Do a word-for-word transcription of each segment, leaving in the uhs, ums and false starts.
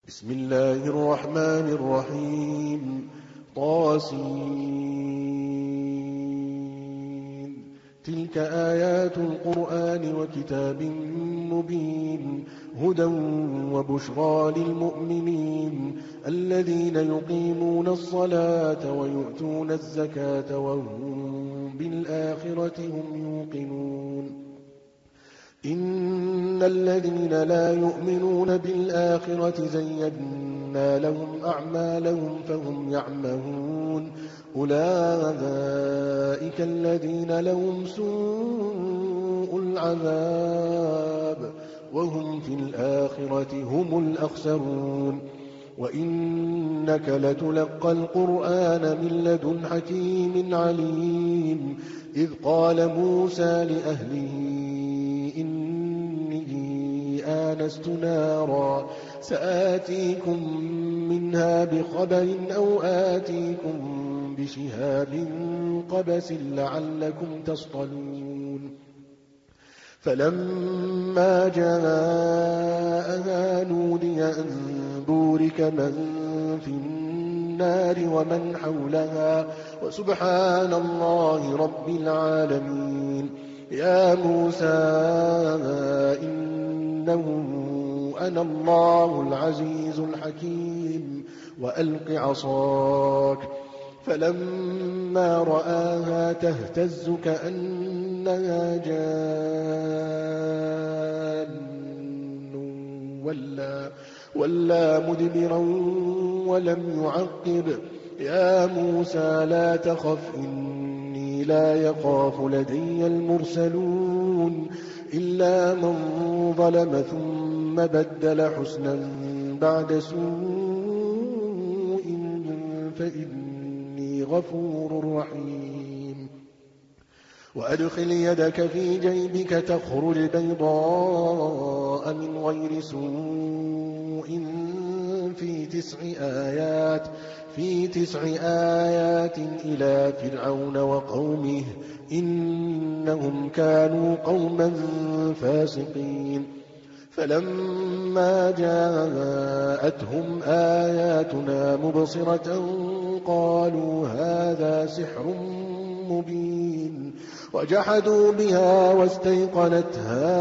بسم الله الرحمن الرحيم. طاسين. تلك آيات القرآن وكتاب مبين هدى وبشرى للمؤمنين الذين يقيمون الصلاة ويؤتون الزكاة وهم بالآخرة هم يوقنون. إن الذين لا يؤمنون بالآخرة زينا لهم أعمالهم فهم يعمهون أولئك الذين لهم سوء العذاب وهم في الآخرة هم الأخسرون. وإنك لتلقى القرآن من لدن حكيم عليم. إذ قال موسى لأهله إني آنست نارا سآتيكم منها بخبر أو آتيكم بشهاب قبس لعلكم تصطلون. فلما جاءها نودي أن بورك من في النار ومن حولها وسبحان الله رب العالمين. يا موسى إنه أنا الله العزيز الحكيم وألق عصاك. فلما رآها تهتز كأنها جان ولا, ولا مدبرا ولم يعقب. يا موسى لا تخف إني لا يخاف لدي المرسلون إلا من ظلم ثم بدل حسنا بعد سوء فإني غفور رحيم. وأدخل يدك في جيبك تخرج بيضاء من غير سوء في تسع آيات في تسع آيات إلى فرعون وقومه إنهم كانوا قوما فاسقين. فلما جاءتهم آياتنا مبصرة قالوا هذا سحر مبين وجحدوا بها واستيقنتها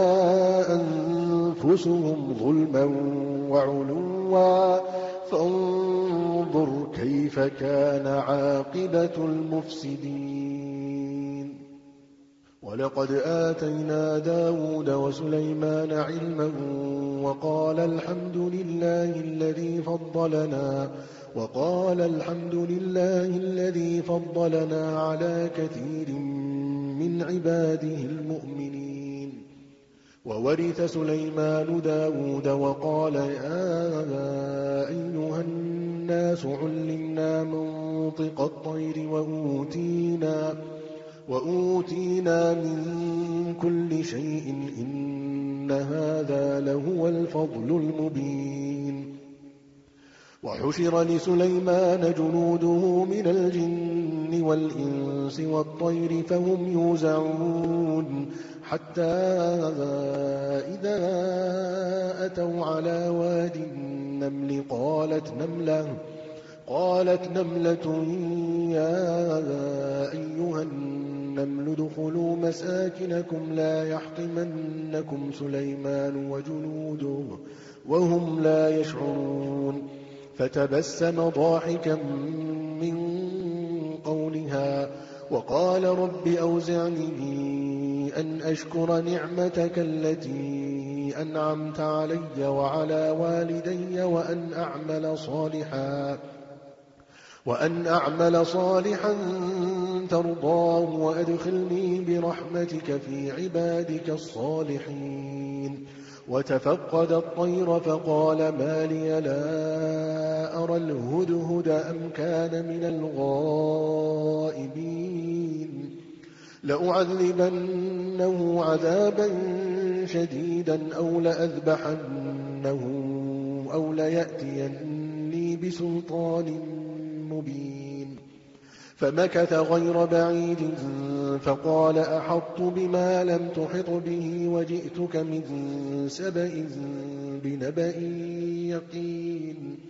أنفسهم ظلما وعلوا فانظر كيف كان عاقبة المفسدين. ولقد آتينا داود وسليمان علما وقال الحمد لله الذي فضلنا وقال الحمد لله الذي فضلنا على كثير من عباده المؤمنين. وورث سليمان داود وقال يا أيها الناس علمنا منطق الطير وأوتينا, وأوتينا من كل شيء إن هذا لهو الفضل المبين. وحشر لسليمان جنوده من الجن والإنس والطير فهم يوزعون حتى إذا أتوا على واد النمل قالت نملة قالت نملة يا أيها النمل ادخلوا مساكنكم لا يحطمنكم سليمان وجنوده وهم لا يشعرون. فتبسم ضاحكا من قولها وقال رب أوزعني أن أشكر نعمتك التي أنعمت علي وعلى والدي وأن أعمل صالحا وأن أعمل صالحا ترضاه وأدخلني برحمتك في عبادك الصالحين. وتفقد الطير فقال ما لي لا أرى الهدهد أم كان من الغائبين لأعذبنه عذابا شديدا أو لأذبحنه أو ليأتيني بسلطان مبين. فمكث غير بعيد فقال أحطت بما لم تحط به وجئتك من سبأ بنبأ يقين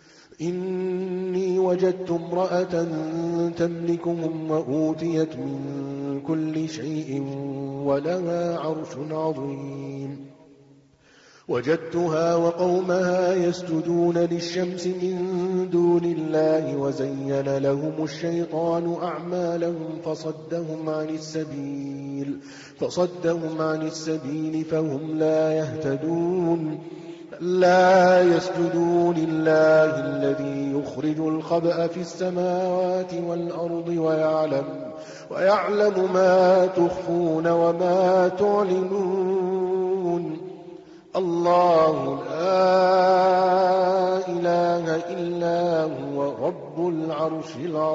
إني وجدت امرأة تملكهم وأوتيت من كل شيء ولها عرش عظيم وجدتها وقومها يسجدون للشمس من دون الله وزين لهم الشيطان أعمالهم فصدهم عن السبيل فصدهم عن السبيل فهم لا يهتدون لا يسجدوا لله الذي يخرج الخبأ في السماوات والأرض ويعلم, ويعلم ما تخفون وما تعلنون الله لا إله إلا هو رب العرش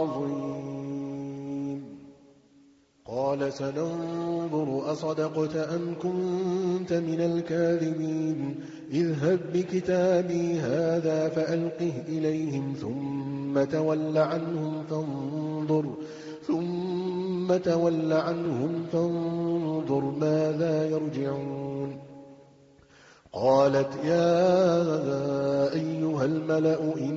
العظيم قال سننظر أصدقت أم كنت من الكاذبين اذهب بكتابي هذا فألقه إليهم ثم تول عنهم فانظر ثم تول عنهم فانظر ماذا يرجعون قالت يا أيها الملأ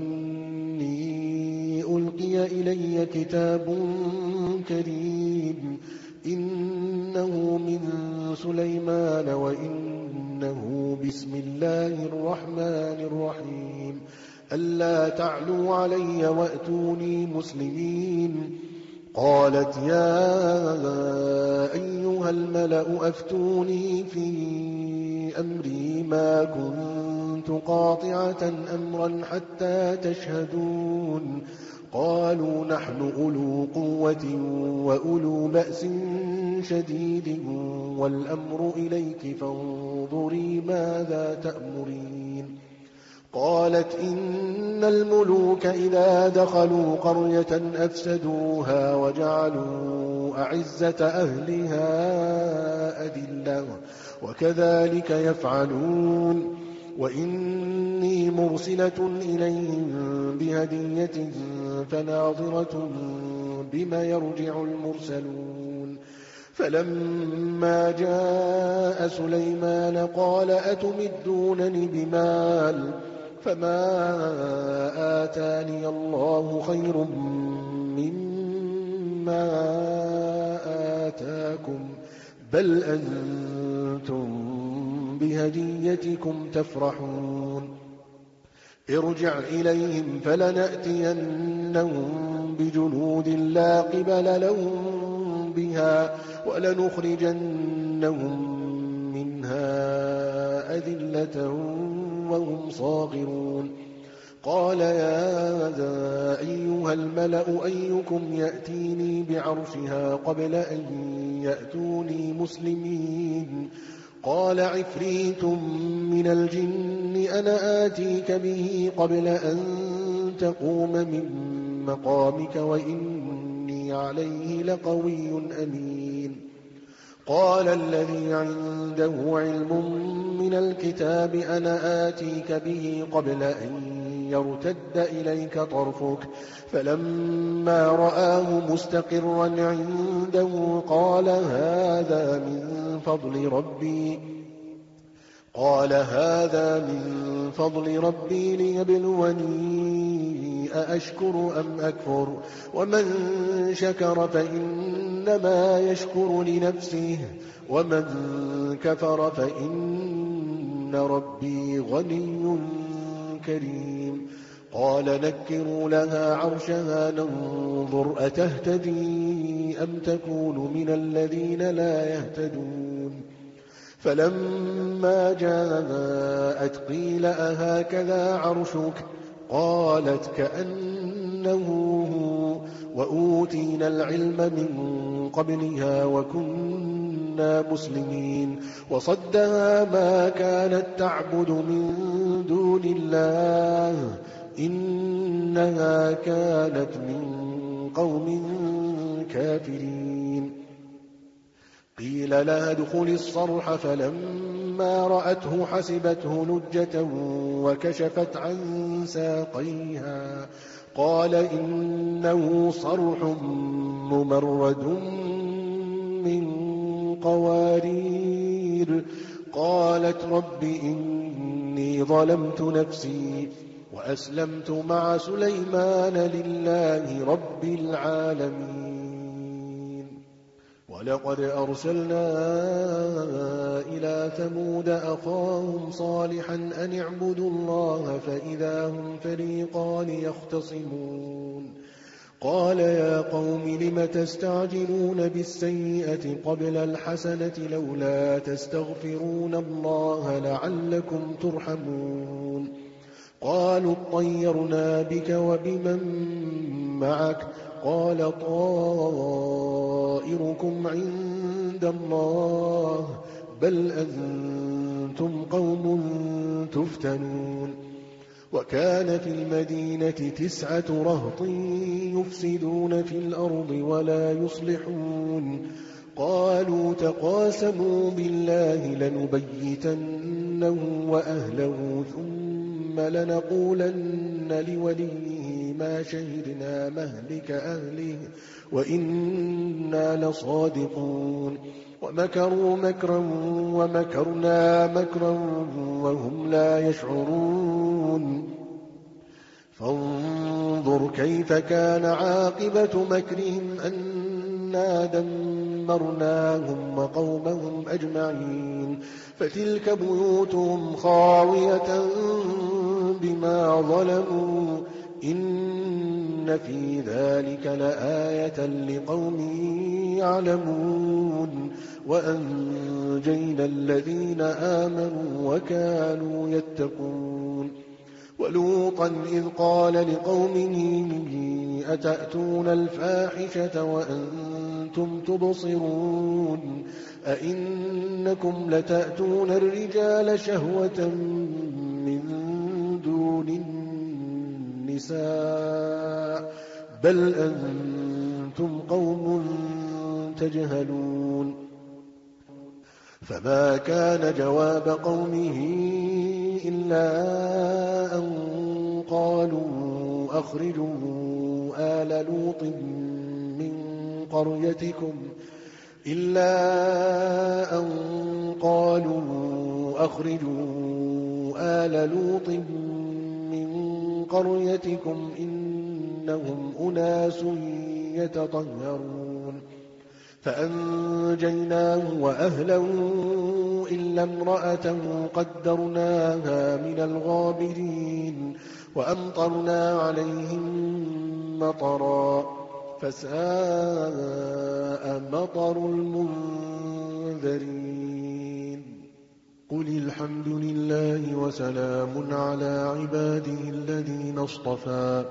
إني ألقي إلي كتاب كريم إنه من سليمان وإنه بسم الله الرحمن الرحيم ألا تعلوا علي وأتوني مسلمين قالت يا أيها الملأ أفتوني في أمري ما كنت قاطعة أمرا حتى تشهدون قالوا نحن أولو قوة وأولو بأس شديد والأمر إليك فانظري ماذا تأمرين قالت إن الملوك إذا دخلوا قرية أفسدوها وجعلوا أعزة أهلها أذلة وكذلك يفعلون وإني مرسلة إليهم بهدية فناظرة بما يرجع المرسلون فلما جاء سليمان قال أتمدونني بمال فما آتاني الله خير مما آتاكم بل أنتم بهديتكم تفرحون ارجع إليهم فلنأتينهم بجنود لا قبل لهم بها ولنخرجنهم منها أذلة وهم صاغرون قال يا أيها الملأ أيكم يأتيني بعرشها قبل أن يأتوني مسلمين قال عفريت من الجن أنا آتيك به قبل أن تقوم من مقامك وإني عليه لقوي أمين قال الذي عنده علم من الكتاب أنا آتيك به قبل أن يرتد إليك طرفك فلما رآه مستقرا عنده قال هذا من فضل ربي قال هذا من فضل ربي ليبلوني أأشكر أم أكفر ومن شكر فإنما يشكر لنفسه ومن كفر فإن ربي غني كريم قال نكروا لها عرشها ننظر أتهتدي أم تكون من الذين لا يهتدون فلما جاءت قيل أهكذا عرشك قالت كأنه هو وأوتينا العلم من قبلها وكنا مسلمين وصدها ما كانت تعبد من دون الله إنها كانت من قوم كافرين قيل لها ادخل الصرح فلما رأته حسبته لجة وكشفت عن ساقيها قال إنه صرح ممرد من قوارير قالت رب إني ظلمت نفسي وأسلمت مع سليمان لله رب العالمين. ولقد أرسلنا إلى ثمود أخاهم صالحا أن اعبدوا الله فإذا هم فريقان يختصمون قال يا قوم لم تستعجلون بالسيئة قبل الحسنة لولا تستغفرون الله لعلكم ترحمون قالوا اطيرنا بك وبمن معك قال طائركم عند الله بل أنتم قوم تفتنون وكان في المدينة تسعة رهط يفسدون في الأرض ولا يصلحون قالوا تقاسموا بالله لنبيتنه وأهله ثم لنقولن لوليه ما شهدنا مهلك أهله وإنا لصادقون ومكروا مكرا ومكرنا مكرا وهم لا يشعرون فانظر كيف كان عاقبة مكرهم أنا دمرناهم وقومهم أجمعين فتلك بيوتهم خاوية بما ظلموا إن في ذلك لآية لقوم يعلمون وأنجينا الذين آمنوا وكانوا يتقون ولوطا إذ قال لقومه أتأتون الفاحشة وأنتم تبصرون أئنكم لتأتون الرجال شهوة من دون النساء بل أنتم قوم تجهلون فما كان جواب قومه إلا أن قالوا أخرجوا آل لوط من قريتكم إلا أن قالوا أخرجوا آل لوط من قريتكم إنهم أناس يتطهرون فأنجيناه وأهله إلا امرأته قدرناها من الغابرين وأمطرنا عليهم مطرا فساء مطر المنذرين قل الحمد لله وسلام على عباده الذين اصطفى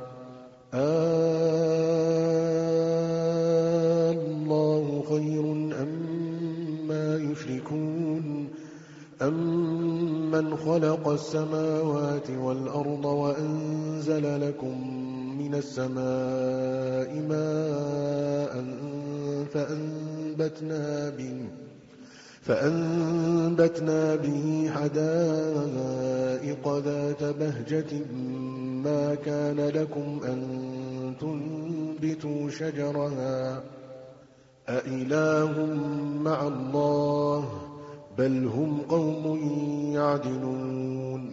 الله خير أما يشركون أمن خلق السماوات والأرض وأنزل لكم من السماء ماء فأنبتنا به فأنبتنا به حدائق ذات بهجة ما كان لكم أن تنبتوا شجرها أإله مع الله بل هم قوم يعدلون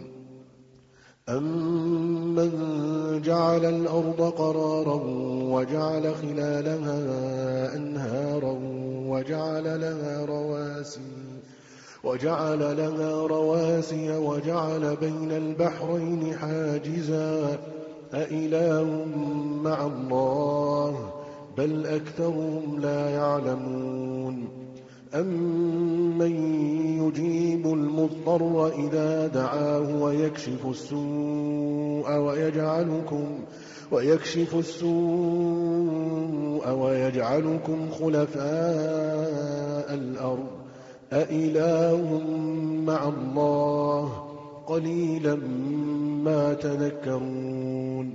أمن جعل الأرض قرارا وجعل خلالها أنهارا وجعل لها رواسي وجعل لها رواسي وجعل بين البحرين حاجزا أإله مع الله بل أكثرهم لا يعلمون أمن يجيب المضطر إذا دعاه ويكشف السوء ويجعلكم ويكشف السوء ويجعلكم خلفاء الأرض أإله مع الله قليلا ما تذكرون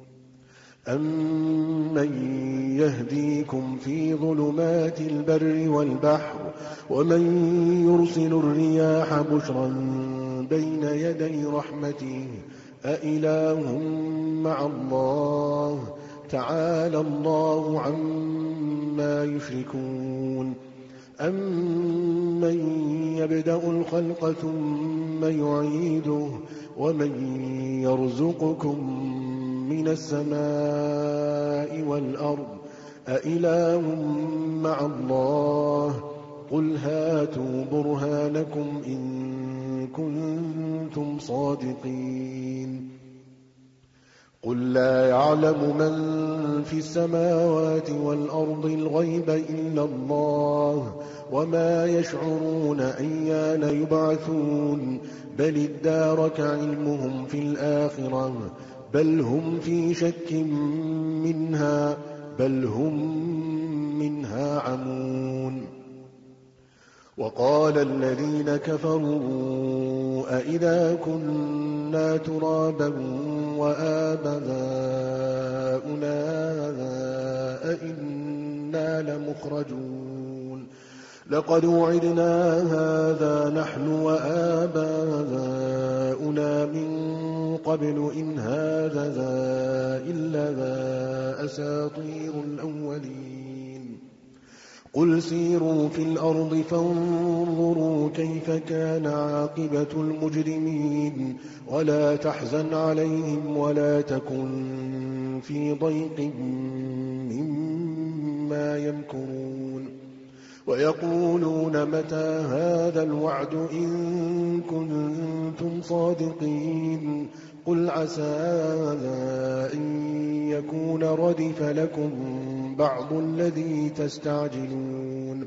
أمن يهديكم في ظلمات البر والبحر ومن يرسل الرياح بشرا بين يدي رحمته أإله مع الله تعالى الله عما يشركون أَمَّن يَبْدَأُ الْخَلْقَ ثُمَّ يُعِيدُهُ وَمَن يَرْزُقُكُم مِّنَ السَّمَاءِ وَالْأَرْضِ أَإِلَٰهٌ مَّعَ اللَّهِ قُلْ هَاتُوا بُرْهَانَكُمْ إِن كُنتُمْ صَادِقِينَ قُل لَّا يَعْلَمُ مَن فِي السَّمَاوَاتِ وَالْأَرْضِ الْغَيْبَ إِلَّا اللَّهُ وَمَا يَشْعُرُونَ أَيَّانَ يُبْعَثُونَ بَلِ ادَّارَكَ عِلْمُهُمْ فِي الْآخِرَةِ بَلْ هُمْ فِي شَكٍّ مِّنْهَا بَلْ هُم مِّنْهَا عَمُونَ وَقَالَ الَّذِينَ كَفَرُوا أَإِذَا كُنَّا تُرَابًا وَآبَاؤُنَا أَإِنَّا لَمُخْرَجُونَ لَقَدْ وُعِدْنَا هَٰذَا نَحْنُ وَآبَاؤُنَا مِن قَبْلُ إِنْ هَٰذَا إِلَّا أَسَاطِيرُ الْأَوَّلِينَ قُلْ سِيرُوا فِي الْأَرْضِ فَانظُرُوا كَيْفَ كَانَ عَاقِبَةُ الْمُجْرِمِينَ وَلَا تَحْزَنْ عَلَيْهِمْ وَلَا تَكُن فِي ضَيْقٍ مِّمَّا يَمْكُرُونَ وَيَقُولُونَ مَتَىٰ هَٰذَا الْوَعْدُ إِن كُنتُمْ صَادِقِينَ قُلْ عَسَىٰ أَن يَكُونَ رَدِفَ لَكُم بَعْضُ الَّذِي تَسْتَعْجِلُونَ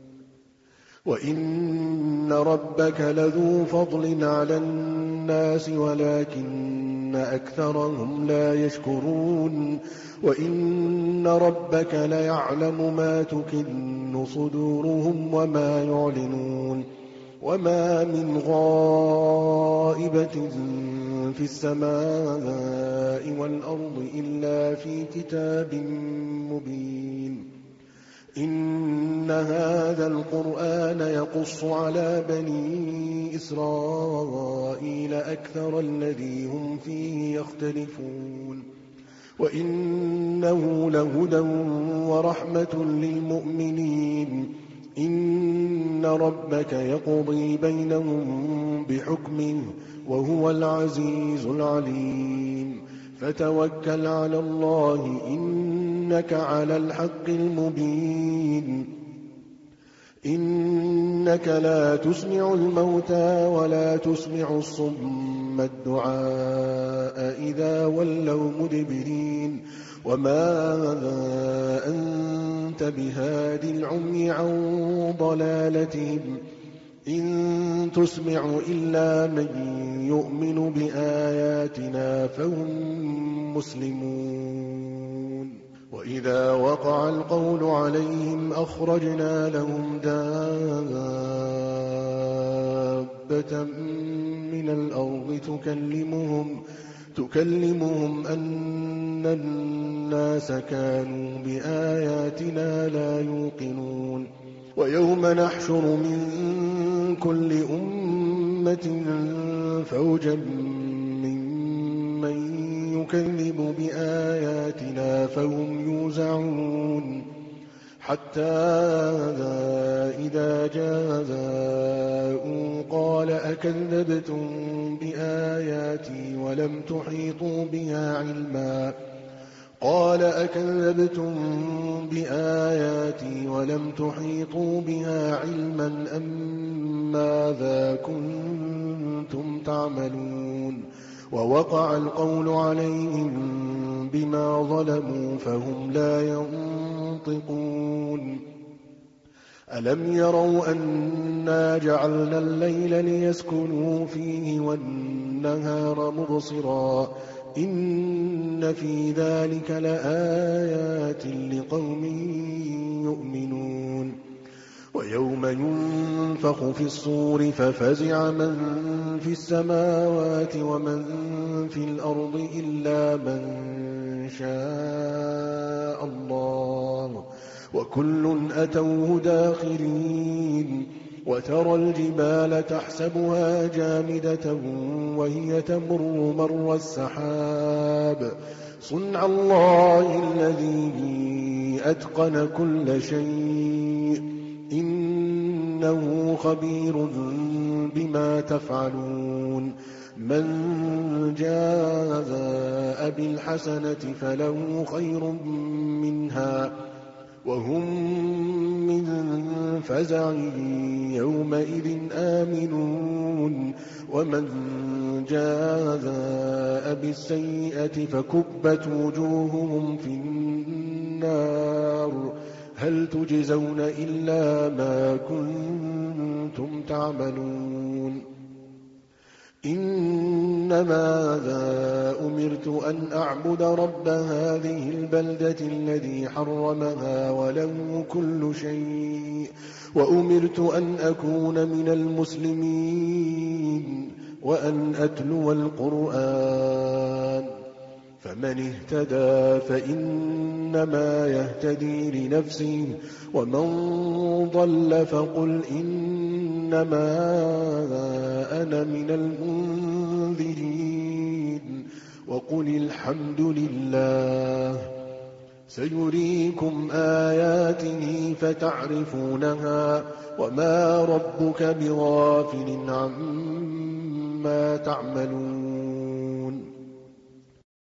وَإِنَّ رَبَّكَ لَذُو فَضْلٍ عَلَى النَّاسِ وَلَٰكِنَّ أَكْثَرَهُمْ لَا يَشْكُرُونَ وَإِنَّ رَبَّكَ لَيَعْلَمُ مَا تُكِنُّ صُدُورُهُمْ وَمَا يُعْلِنُونَ وَمَا مِنْ غَائِبَةٍ فِي السَّمَاءِ وَالْأَرْضِ إِلَّا فِي كِتَابٍ مُّبِينٍ إِنَّ هَٰذَا الْقُرْآنَ يَقُصُّ عَلَىٰ بَنِي إِسْرَائِيلَ أَكْثَرَ الَّذِي هُمْ فِيهِ يَخْتَلِفُونَ وَإِنَّهُ لَهُدًى وَرَحْمَةٌ لِّلْمُؤْمِنِينَ إِنَّ رَبَّكَ يَقْضِي بَيْنَهُم بِحُكْمِهِ وَهُوَ الْعَزِيزُ الْعَلِيمُ فَتَوَكَّلْ عَلَى اللَّهِ إِنَّكَ عَلَى الْحَقِّ الْمُبِينِ إِنَّكَ لَا تُسْمِعُ الْمَوْتَىٰ وَلَا تُسْمِعُ الصُّمَّ الدُّعَاءَ إِذَا وَلَّوْا مُدْبِرِينَ وَمَا أَنتَ بِهَادِ الْعُمْيِ عَن ضَلَالَتِهِمْ إِن تُسْمِعُ إِلَّا مَن يُؤْمِنُ بِآيَاتِنَا فَهُم مُّسْلِمُونَ وَإِذَا وَقَعَ الْقَوْلُ عَلَيْهِمْ أَخْرَجْنَا لَهُمْ دَابَّةً مِّنَ الْأَرْضِ تُكَلِّمُهُمْ تُكَلِّمُهُمْ أَنَّ النَّاسَ كَانُوا بِآيَاتِنَا لَا يُوقِنُونَ وَيَوْمَ نَحْشُرُ مِن كُلِّ أُمَّةٍ فَوْجًا مِّمَّن يُكَذِّبُ بِآيَاتِنَا فَهُمْ يُوزَعُونَ حَتَّىٰ إِذَا جَاءُوا قَالَ أَكَذَّبْتُم بِآيَاتِي وَلَمْ تُحِيطُوا بِهَا عِلْمًا قَالَ أَكَذَّبْتُم بِآيَاتِي وَلَمْ تُحِيطُوا بِهَا عِلْمًا أَم مَّاذَا كُنتُمْ تَعْمَلُونَ وَوَقَعَ الْقَوْلُ عَلَيْهِم بِمَا ظَلَمُوا فَهُمْ لَا يَنطِقُونَ أَلَمْ يَرَوْا أَنَّا جَعَلْنَا اللَّيْلَ لِيَسْكُنُوا فِيهِ وَالنَّهَارَ مُبْصِرًا إِنَّ فِي ذَٰلِكَ لَآيَاتٍ لِّقَوْمٍ يُؤْمِنُونَ وَيَوْمَ يُنفَخُ فِي الصُّورِ فَفَزِعَ مَن فِي السَّمَاوَاتِ وَمَن فِي الْأَرْضِ إِلَّا مَن شَاءَ اللَّهُ وَكُلٌّ أَتَوْهُ دَاخِرِينَ وَتَرَى الْجِبَالَ تَحْسَبُهَا جَامِدَةً وَهِيَ تَمُرُّ مَرَّ السَّحَابِ صُنْعَ اللَّهِ الَّذِي أَتْقَنَ كُلَّ شَيْءٍ إِنَّ إنه خبير بما تفعلون من جاء بالحسنة فله خير منها وهم من فزع يومئذ آمنون ومن جاء بالسيئة فكبت وجوههم في النار هل تجزون إلا ما كنتم تعملون إنما أمرت أن أعبد رب هذه البلدة الذي حرمها وله كل شيء وأمرت أن أكون من المسلمين وأن أتلو القرآن فمن اهتدى فإنما يهتدي لنفسه ومن ضل فقل إنما أنا من المنذرين وقل الحمد لله سيريكم آياته فتعرفونها وما ربك بغافل عما تعملون